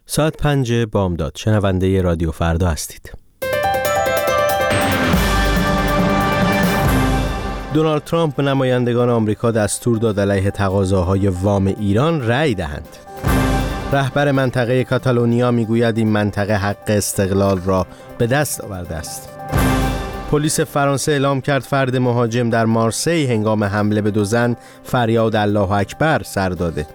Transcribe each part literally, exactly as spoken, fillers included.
ساعت پنج بامداد. شنونده رادیو فردا هستید. دونالد ترامپ به نمایندگان آمریکا دستور داد علیه تقاضاهای وام ایران رأی دهند. رهبر منطقه کاتالونیا میگوید این منطقه حق استقلال را به دست آورده است. پلیس فرانسه اعلام کرد فرد مهاجم در مارسی هنگام حمله به دو زن فریاد الله اکبر سر داده.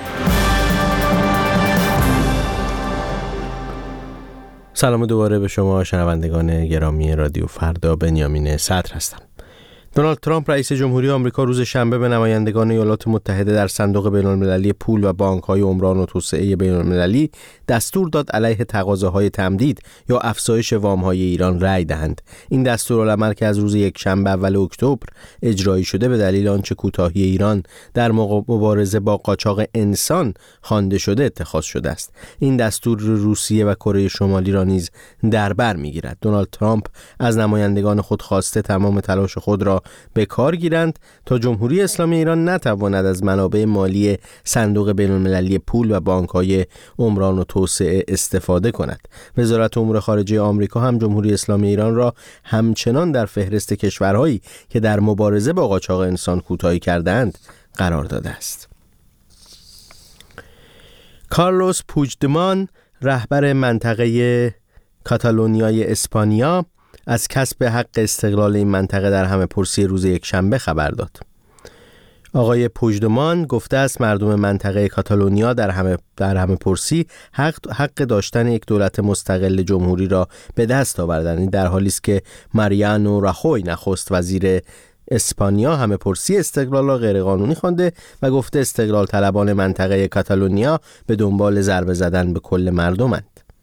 سلام دوباره به شما شنوندگان گرامی رادیو فردا. بنیامین صدر هستم. دونالد ترامپ رئیس جمهوری آمریکا روز شنبه به نمایندگان ایالات متحده در صندوق بین‌المللی پول و بانک‌های عمران و توسعه بین‌المللی دستور داد علیه تقاضاهای تمدید یا افزایش وام‌های ایران رأی دهند. این دستورالعمل که از روز یک شنبه اول اکتبر اجرایی شده به دلیل آنچه کوتاهی ایران در مبارزه با قاچاق انسان خوانده شده اتخاذ شده است. این دستور روسیه و کره شمالی را نیز در بر می‌گیرد. دونالد ترامپ از نمایندگان خود خواسته تمام تلاش خود را به کار گیرند تا جمهوری اسلامی ایران نتواند از منابع مالی صندوق بین‌المللی پول و بانک‌های عمران و توسعه استفاده کند. وزارت امور خارجه آمریکا هم جمهوری اسلامی ایران را همچنان در فهرست کشورهایی که در مبارزه با قاچاق انسان کوتاهی کردند قرار داده است. کارلوس پوجدمان، رهبر منطقه کاتالونیای اسپانیا، از کسب حق استقلال این منطقه در همه پرسی روز یک شنبه خبر داد. آقای پوجدمان گفته است مردم منطقه کاتالونیا در همه در همه پرسی حق حق داشتن یک دولت مستقل جمهوری را به دست آوردند، در حالی است که ماریانو راخوی نخست وزیر اسپانیا همه پرسی استقلال را غیرقانونی خوانده و گفته استقلال طلبان منطقه کاتالونیا به دنبال ضربه زدن به کل مردمند.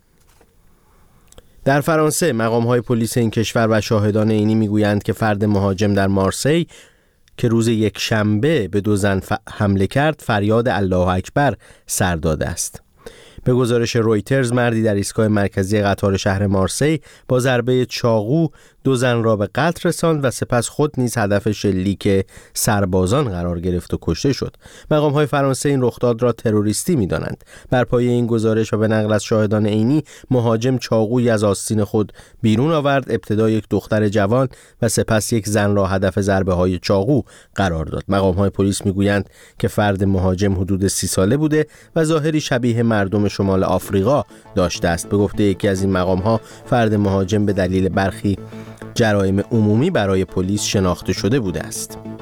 در فرانسه مقام‌های پلیس این کشور و شاهدان عینی میگویند که فرد مهاجم در مارسی که روز یک شنبه به دو زن حمله کرد فریاد الله اکبر سر داده است. به گزارش رویترز مردی در ایستگاه مرکزی قطار شهر مارسی با ضربه چاقو دو زن را به قتل رساند و سپس خود نیز هدف شلیک سربازان قرار گرفت و کشته شد. مقام‌های فرانسه این رخداد را تروریستی می‌دانند. بر پایه این گزارش و به نقل از شاهدان عینی، مهاجم چاقویی از آستین خود بیرون آورد، ابتدا یک دختر جوان و سپس یک زن را هدف ضربه‌های چاقو قرار داد. مقام‌های پلیس می‌گویند که فرد مهاجم حدود سی ساله بوده و ظاهری شبیه مردم شمال آفریقا داشته است. به گفته یکی از این مقام‌ها فرد مهاجم به دلیل برخی جرایم عمومی برای پلیس شناخته شده بوده است.